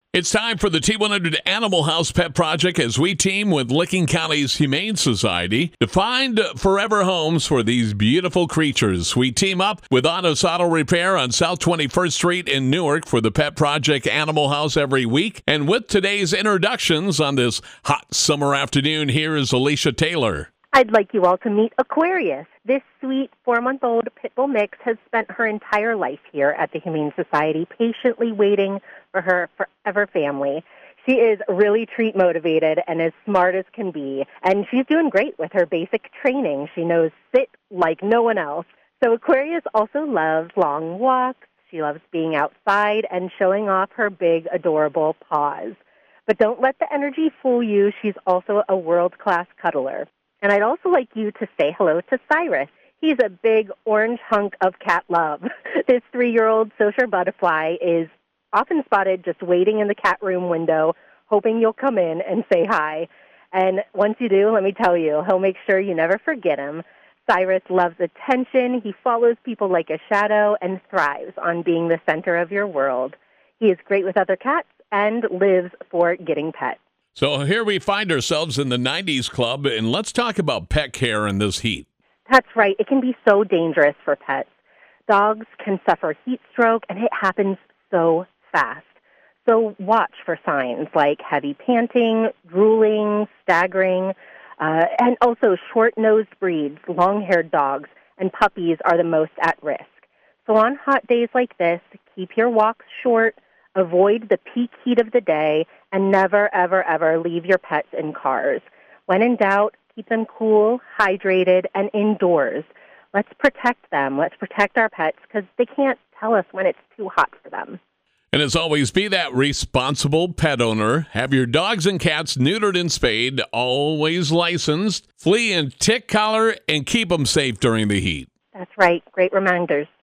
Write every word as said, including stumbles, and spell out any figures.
It's time for the T one hundred Animal House Pet Project as we team with Licking County's Humane Society to find forever homes for these beautiful creatures. We team up with Otto's Auto Repair on South twenty-first Street in Newark for the Pet Project Animal House every week. And with today's introductions on this hot summer afternoon, here is Alicia Taylor. I'd like you all to meet Aquarius. This sweet four-month-old pit bull mix has spent her entire life here at the Humane Society, patiently waiting for her forever family. She is really treat-motivated and as smart as can be, and she's doing great with her basic training. She knows sit like no one else. So Aquarius also loves long walks. She loves being outside and showing off her big, adorable paws. But don't let the energy fool you. She's also a world-class cuddler. And I'd also like you to say hello to Cyrus. He's a big orange hunk of cat love. This three-year-old social butterfly is often spotted just waiting in the cat room window, hoping you'll come in and say hi. And once you do, let me tell you, he'll make sure you never forget him. Cyrus loves attention. He follows people like a shadow and thrives on being the center of your world. He is great with other cats and lives for getting pet. So here we find ourselves in the nineties Club, and let's talk about pet care in this heat. That's right. It can be so dangerous for pets. Dogs can suffer heat stroke, and it happens so fast. So watch for signs like heavy panting, drooling, staggering, uh, and also short-nosed breeds, long-haired dogs, and puppies are the most at risk. So on hot days like this, keep your walks short, avoid the peak heat of the day, and never, ever, ever leave your pets in cars. When in doubt, keep them cool, hydrated, and indoors. Let's protect them. Let's protect our pets because they can't tell us when it's too hot for them. And as always, be that responsible pet owner. Have your dogs and cats neutered and spayed, always licensed. Flea and tick collar, and keep them safe during the heat. That's right. Great reminders.